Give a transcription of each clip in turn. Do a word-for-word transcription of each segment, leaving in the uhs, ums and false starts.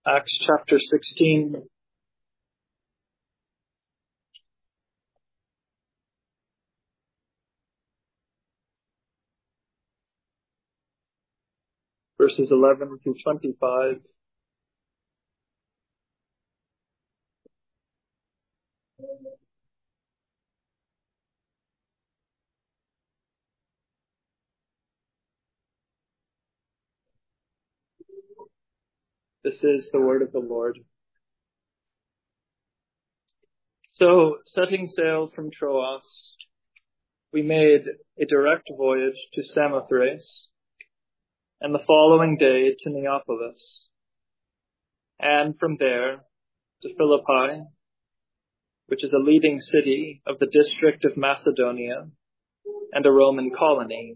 Acts chapter sixteen. Verses eleven through twenty-five. This is the word of the Lord. So, setting sail from Troas, we made a direct voyage to Samothrace, and the following day to Neapolis, and from there to Philippi, which is a leading city of the district of Macedonia and a Roman colony.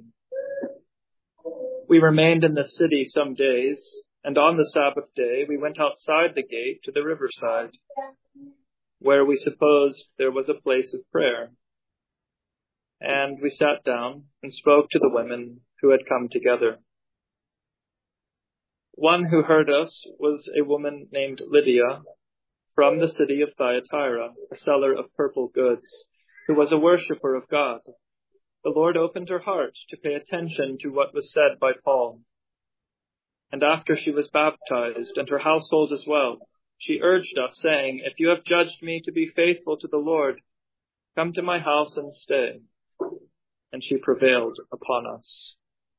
We remained in the city some days, and on the Sabbath day we went outside the gate to the riverside, where we supposed there was a place of prayer. And we sat down and spoke to the women who had come together. One who heard us was a woman named Lydia from the city of Thyatira, a seller of purple goods, who was a worshipper of God. The Lord opened her heart to pay attention to what was said by Paul. And after she was baptized, and her household as well, she urged us, saying, "If you have judged me to be faithful to the Lord, come to my house and stay." And she prevailed upon us.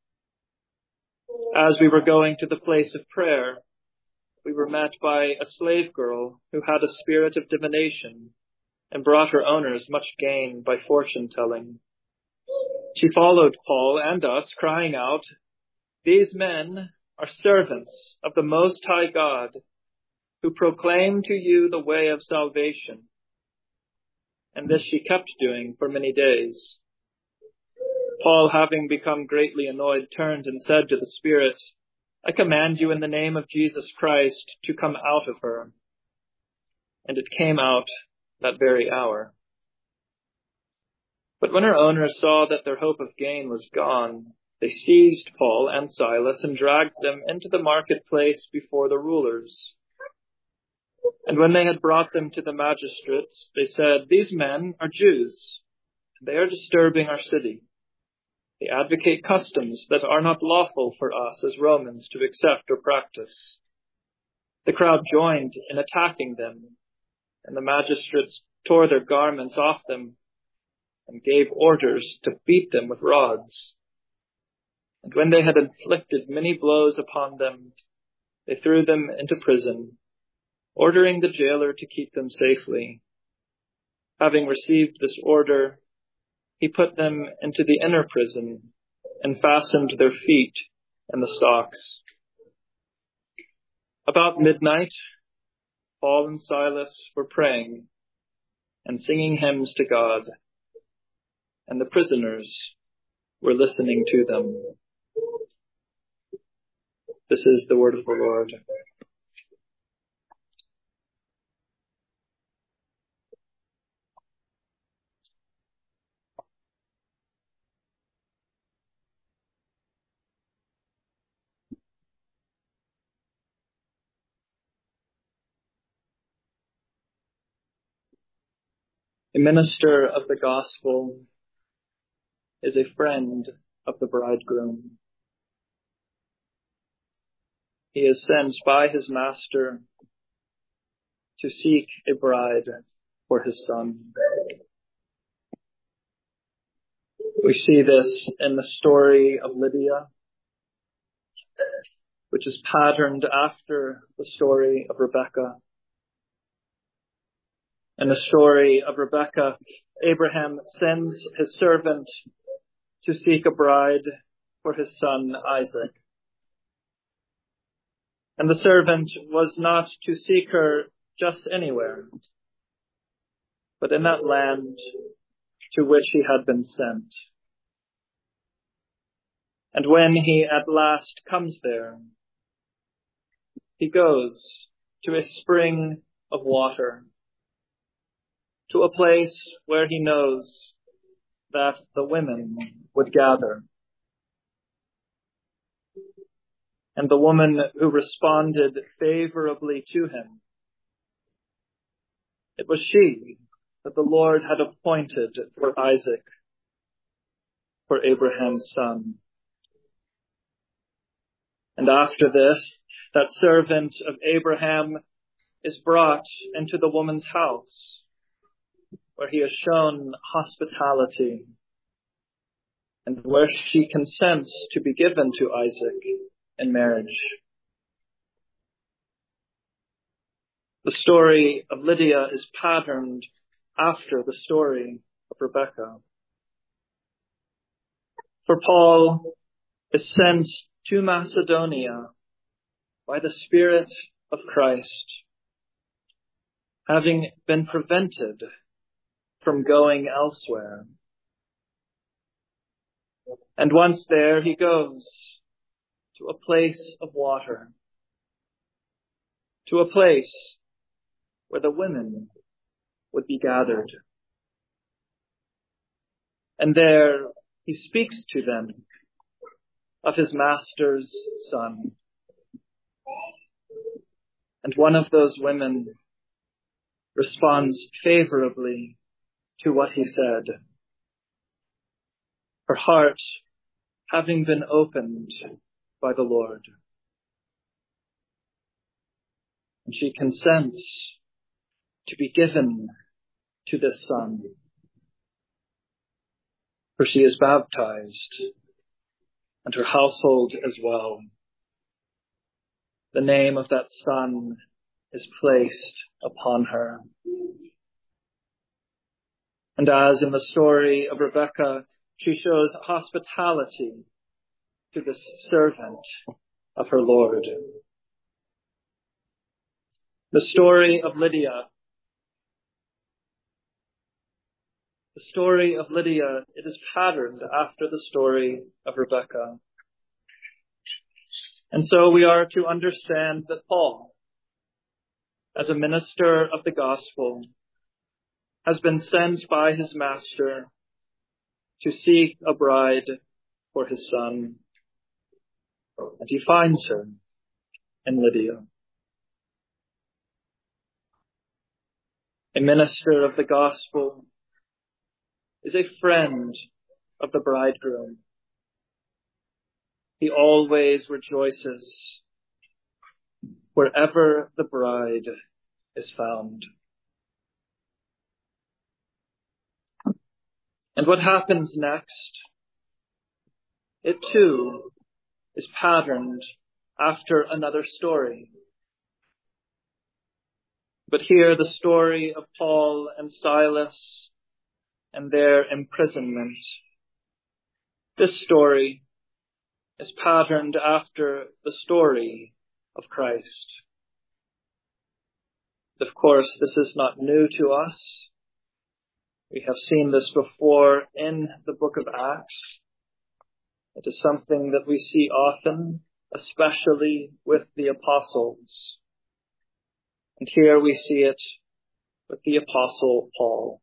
As we were going to the place of prayer, we were met by a slave girl who had a spirit of divination and brought her owners much gain by fortune-telling. She followed Paul and us, crying out, "These men are servants of the Most High God, who proclaim to you the way of salvation." And this she kept doing for many days. Paul, having become greatly annoyed, turned and said to the spirit, "I command you in the name of Jesus Christ to come out of her." And it came out that very hour. But when her owners saw that their hope of gain was gone, they seized Paul and Silas and dragged them into the marketplace before the rulers. And when they had brought them to the magistrates, they said, "These men are Jews, and they are disturbing our city. They advocate customs that are not lawful for us as Romans to accept or practice." The crowd joined in attacking them, and the magistrates tore their garments off them and gave orders to beat them with rods. And when they had inflicted many blows upon them, they threw them into prison, ordering the jailer to keep them safely. Having received this order, he put them into the inner prison and fastened their feet in the stocks. About midnight, Paul and Silas were praying and singing hymns to God, and the prisoners were listening to them. This is the word of the Lord. A minister of the gospel is a friend of the bridegroom. He is sent by his master to seek a bride for his son. We see this in the story of Lydia, which is patterned after the story of Rebekah. In the story of Rebekah, Abraham sends his servant to seek a bride for his son Isaac. And the servant was not to seek her just anywhere, but in that land to which he had been sent. And when he at last comes there, he goes to a spring of water, to a place where he knows that the women would gather. and the woman who responded favorably to him. It was she that the Lord had appointed for Isaac, for Abraham's son. And after this, that servant of Abraham is brought into the woman's house, where he is shown hospitality, and where she consents to be given to Isaac in marriage. The story of Lydia is patterned after the story of Rebekah. For Paul is sent to Macedonia by the Spirit of Christ, having been prevented from going elsewhere. And once there, he goes to a place of water, to a place where the women would be gathered. And there he speaks to them of his master's son. And one of those women responds favorably to what he said, her heart having been opened by the Lord. And she consents to be given to this son, for she is baptized, and her household as well. The name of that son is placed upon her. And as in the story of Rebekah, she shows hospitality to this servant of her Lord. The story of Lydia. The story of Lydia, it is patterned after the story of Rebekah. And so we are to understand that Paul, as a minister of the gospel, has been sent by his master to seek a bride for his son. And he finds her in Lydia. A minister of the gospel is a friend of the bridegroom. He always rejoices wherever the bride is found. And what happens next? It too is patterned after another story. But here the story of Paul and Silas and their imprisonment. This story is patterned after the story of Christ. Of course, this is not new to us. We have seen this before in the book of Acts. It is something that we see often, especially with the apostles. And here we see it with the apostle Paul.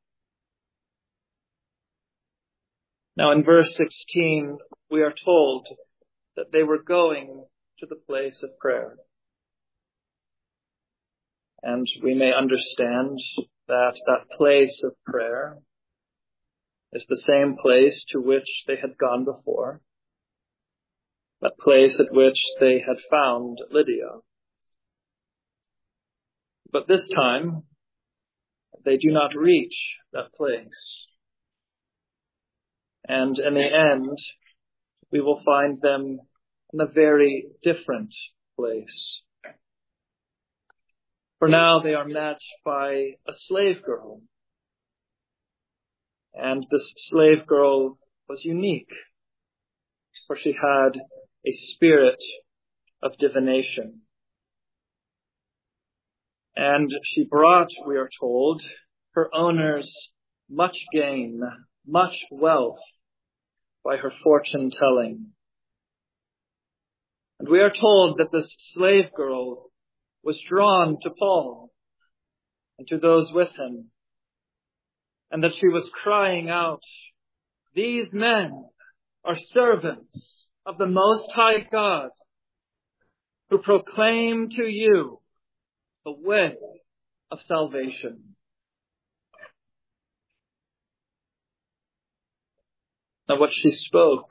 Now in verse sixteen, we are told that they were going to the place of prayer. And we may understand that that place of prayer is the same place to which they had gone before, that place at which they had found Lydia. But this time, they do not reach that place. And in the end, we will find them in a very different place. For now, they are met by a slave girl. And this slave girl was unique, for she had a spirit of divination. And she brought, we are told, her owners much gain, much wealth by her fortune telling. And we are told that this slave girl was drawn to Paul and to those with him, and that she was crying out, "These men are servants of the Most High God, who proclaim to you the way of salvation. Now what she spoke,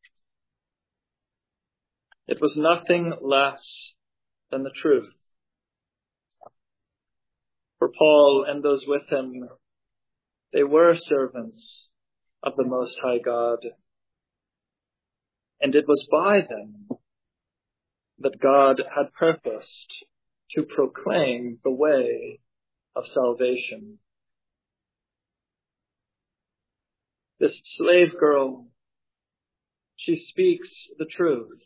it was nothing less than the truth. For Paul and those with him, they were servants of the Most High God. And it was by them that God had purposed to proclaim the way of salvation. This slave girl, she speaks the truth.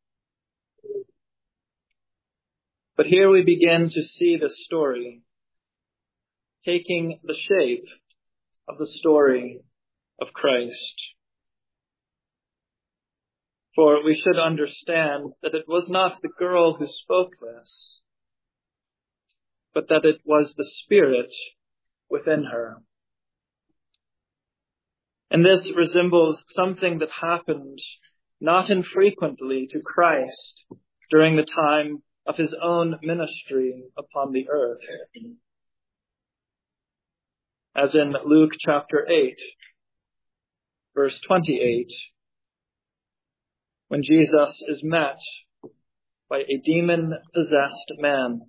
But here we begin to see the story taking the shape of the story of Christ. For we should understand that it was not the girl who spoke this, but that it was the Spirit within her. And this resembles something that happened not infrequently to Christ during the time of his own ministry upon the earth. As in Luke chapter eight, verse twenty-eight, when Jesus is met by a demon-possessed man.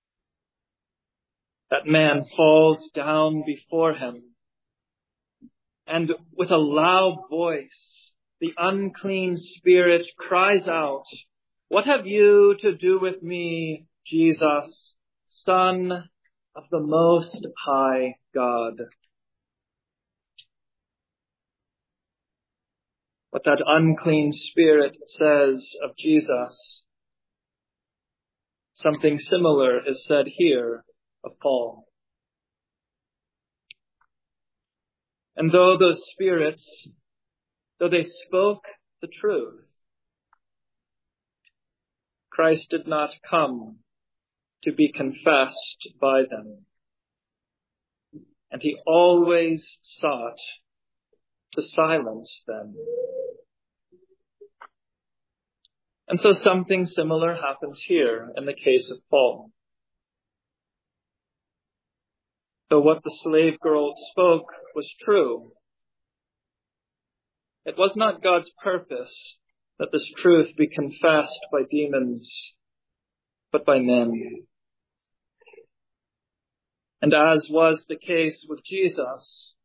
That man falls down before him, and with a loud voice, the unclean spirit cries out, "What have you to do with me, Jesus, Son of the Most High God?" What that unclean spirit says of Jesus, something similar is said here of Paul. And though those spirits, though they spoke the truth, Christ did not come to be confessed by them. And he always sought to silence them. And so something similar happens here in the case of Paul. Though what the slave girl spoke was true, it was not God's purpose that this truth be confessed by demons, but by men. And as was the case with Jesus,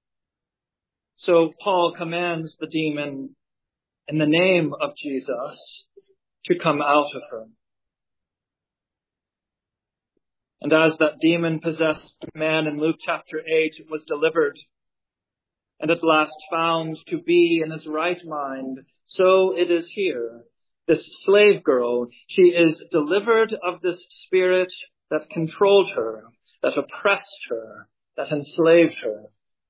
so Paul commands the demon in the name of Jesus to come out of her. And as that demon-possessed man in Luke chapter eight was delivered and at last found to be in his right mind, so it is here. This slave girl, she is delivered of this spirit that controlled her, that oppressed her, that enslaved her.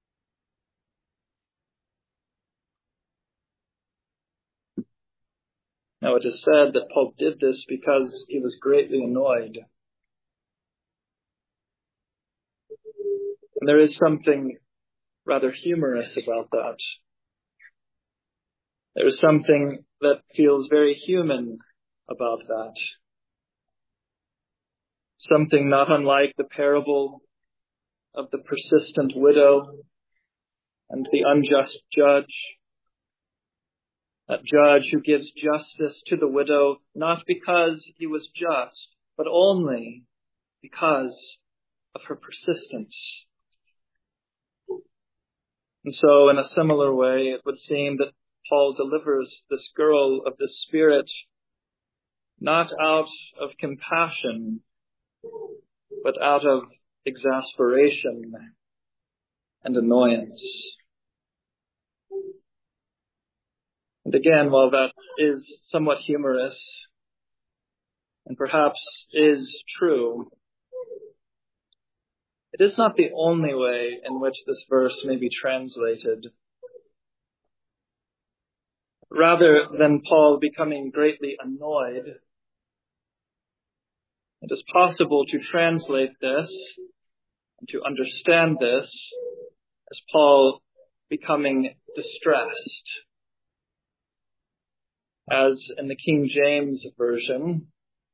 Now it is said that Paul did this because he was greatly annoyed. And there is something rather humorous about that. There is something that feels very human about that. Something not unlike the parable of the persistent widow and the unjust judge. That judge who gives justice to the widow, not because he was just, but only because of her persistence. And so in a similar way, it would seem that Paul delivers this girl of this spirit, not out of compassion, but out of exasperation and annoyance. And again, while that is somewhat humorous and perhaps is true, it is not the only way in which this verse may be translated. Rather than Paul becoming greatly annoyed, it is possible to translate this and to understand this as Paul becoming distressed. As in the King James Version,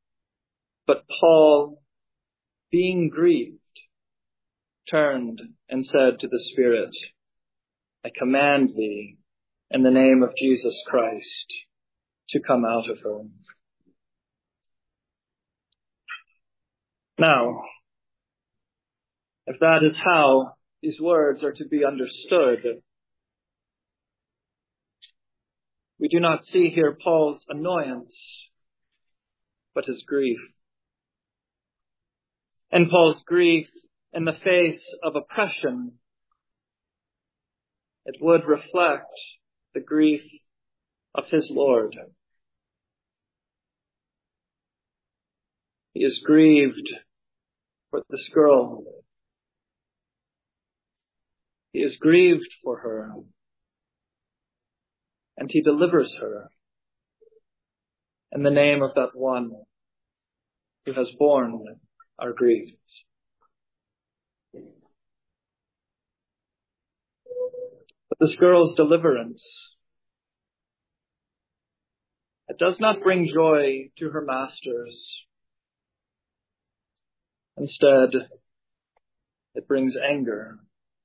But Paul, being grieved, turned and said to the Spirit, I command thee, in the name of Jesus Christ, to come out of her. Now, if that is how these words are to be understood, we do not see here Paul's annoyance, but his grief. And Paul's grief in the face of oppression, it would reflect the grief of his Lord. He is grieved for this girl. He is grieved for her. And he delivers her in the name of that one who has borne our griefs. But this girl's deliverance, it does not bring joy to her masters. Instead, it brings anger.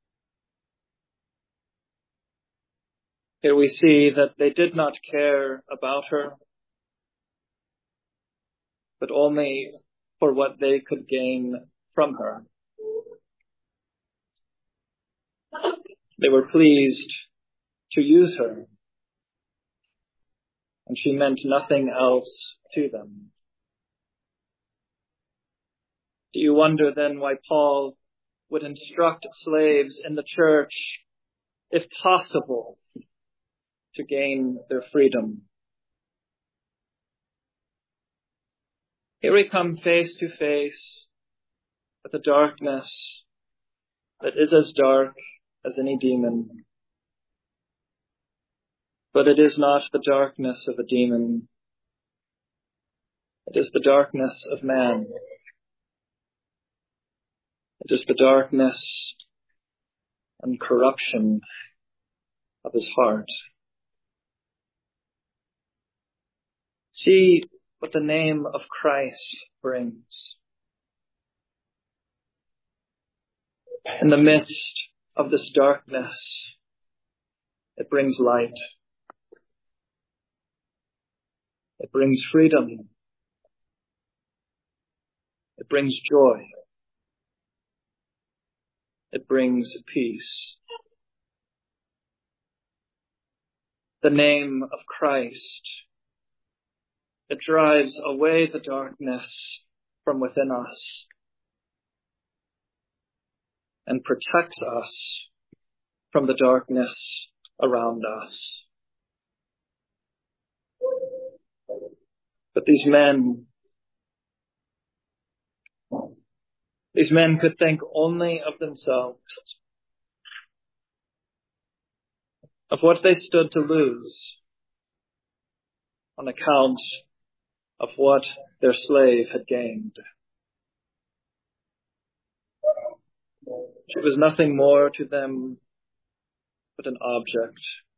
Here we see that they did not care about her, but only for what they could gain from her. They were pleased to use her, and she meant nothing else to them. Do you wonder then why Paul would instruct slaves in the church, if possible, to gain their freedom? Here we come face to face with a darkness that is as dark as any demon. But it is not the darkness of a demon. It is the darkness of man. It is the darkness and corruption of his heart. See what the name of Christ brings. In the midst of this darkness, it brings light. It brings freedom. It brings joy. It brings peace. The name of Christ, it drives away the darkness from within us and protects us from the darkness around us. But these men, these men could think only of themselves, of what they stood to lose on account of what their slave had gained. She was nothing more to them but an object.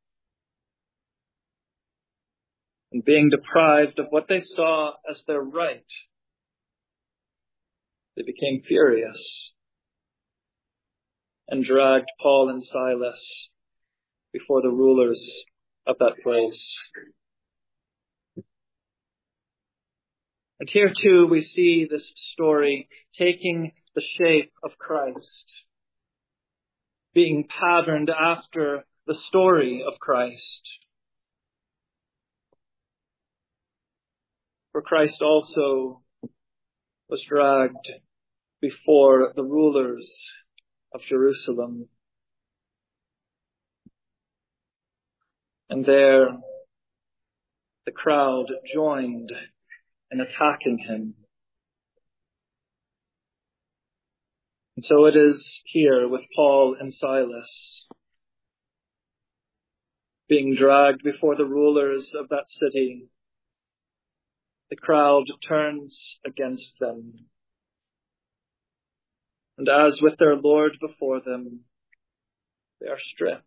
And being deprived of what they saw as their right, they became furious and dragged Paul and Silas before the rulers of that place. And here too we see this story taking the shape of Christ, being patterned after the story of Christ. For Christ also was dragged before the rulers of Jerusalem. And there the crowd joined in attacking him. And so it is here with Paul and Silas, being dragged before the rulers of that city. The crowd turns against them. And as with their Lord before them, they are stripped.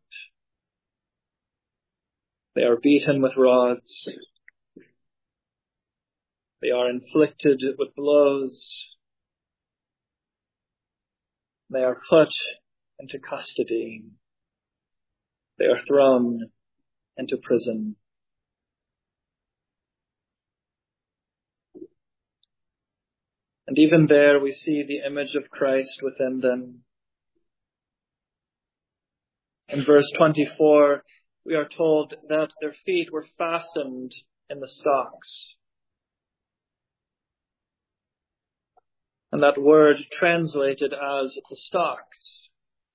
They are beaten with rods. They are inflicted with blows. They are put into custody. They are thrown into prison. And even there we see the image of Christ within them. In verse twenty-four, we are told that their feet were fastened in the stocks. And that word translated as the stocks,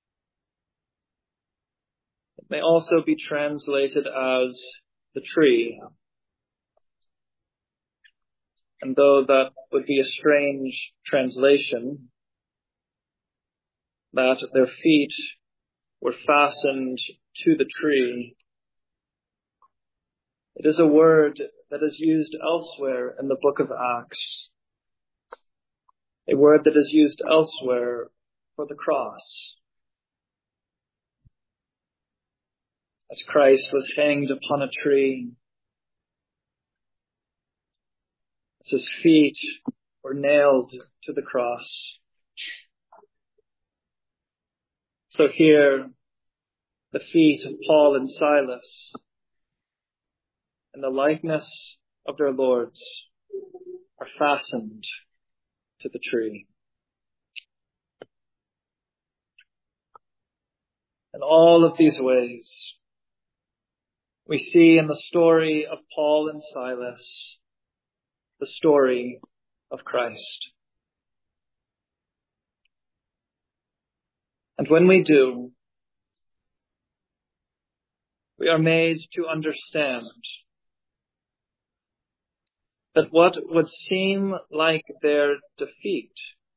it may also be translated as the tree. And though that would be a strange translation, that their feet were fastened to the tree, it is a word that is used elsewhere in the book of Acts. A word that is used elsewhere for the cross. As Christ was hanged upon a tree, as his feet were nailed to the cross. So here, the feet of Paul and Silas, in the likeness of their Lord's, are fastened to the tree. In all of these ways, we see in the story of Paul and Silas the story of Christ. And when we do, we are made to understand that what would seem like their defeat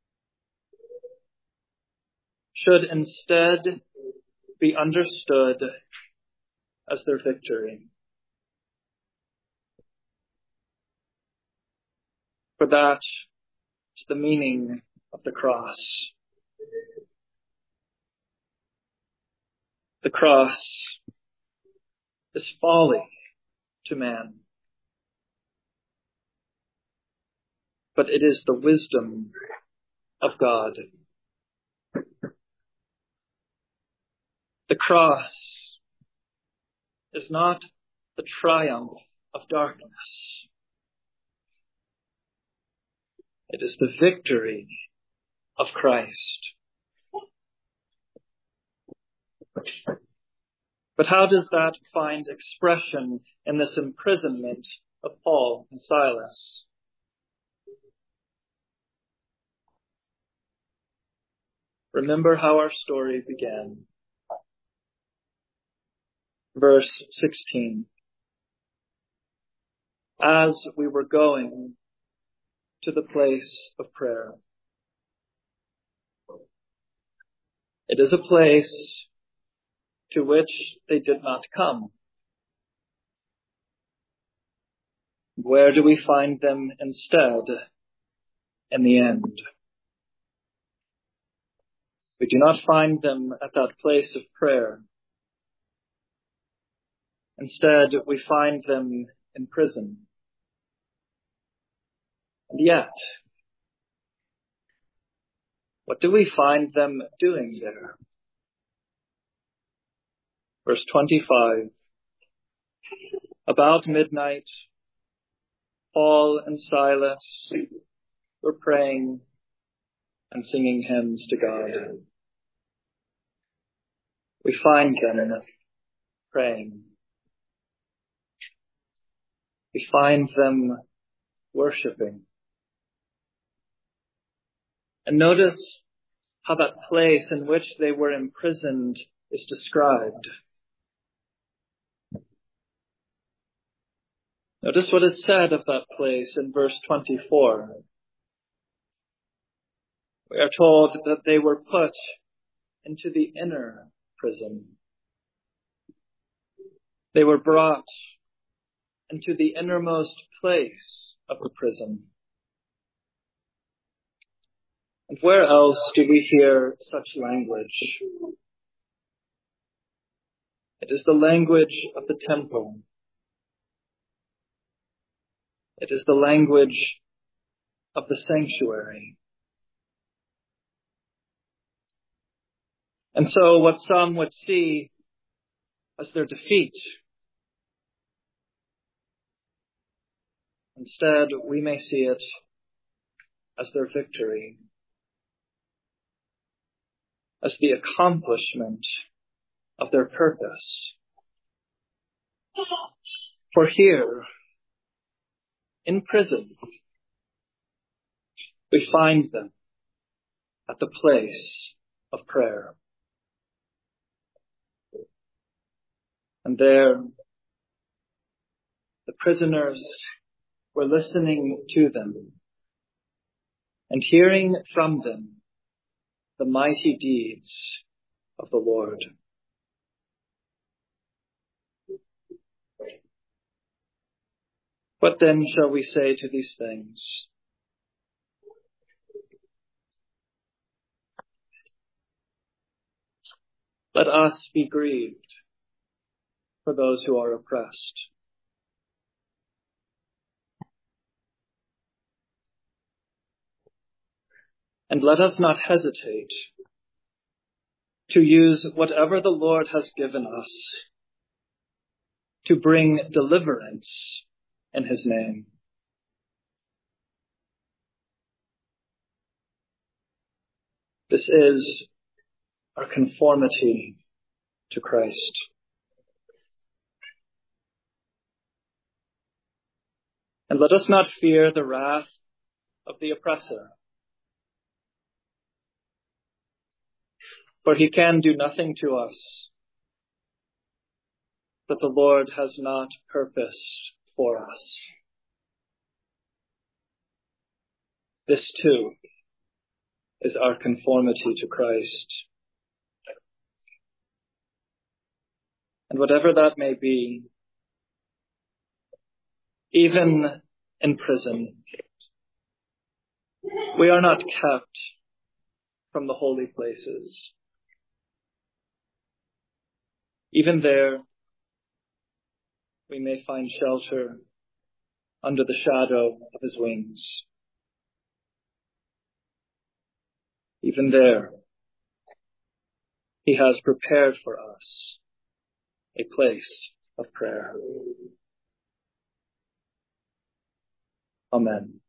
should instead be understood as their victory. For that is the meaning of the cross. The cross is folly to man, but it is the wisdom of God. The cross is not the triumph of darkness. It is the victory of Christ. But how does that find expression in this imprisonment of Paul and Silas? Remember how our story began. Verse sixteen. As we were going to the place of prayer. It is a place to which they did not come. Where do we find them instead in the end? We do not find them at that place of prayer. Instead, we find them in prison. And yet, what do we find them doing there? Verse twenty-five. About midnight, Paul and Silas were praying and singing hymns to God. We find them praying. We find them worshiping. And notice how that place in which they were imprisoned is described. Notice what is said of that place in verse twenty-four. We are told that they were put into the inner prison. They were brought into the innermost place of the prison. And where else do we hear such language? It is the language of the temple. It is the language of the sanctuary. And so what some would see as their defeat, instead we may see it as their victory, as the accomplishment of their purpose. For here, in prison, we find them at the place of prayer. And there, the prisoners were listening to them and hearing from them the mighty deeds of the Lord. What then shall we say to these things? Let us be grieved for those who are oppressed. And let us not hesitate to use whatever the Lord has given us to bring deliverance in his name. This is our conformity to Christ. And let us not fear the wrath of the oppressor, for he can do nothing to us that the Lord has not purposed for us. This too is our conformity to Christ. And whatever that may be, even in prison, we are not kept from the holy places. Even there, we may find shelter under the shadow of his wings. Even there, he has prepared for us a place of prayer. Amen.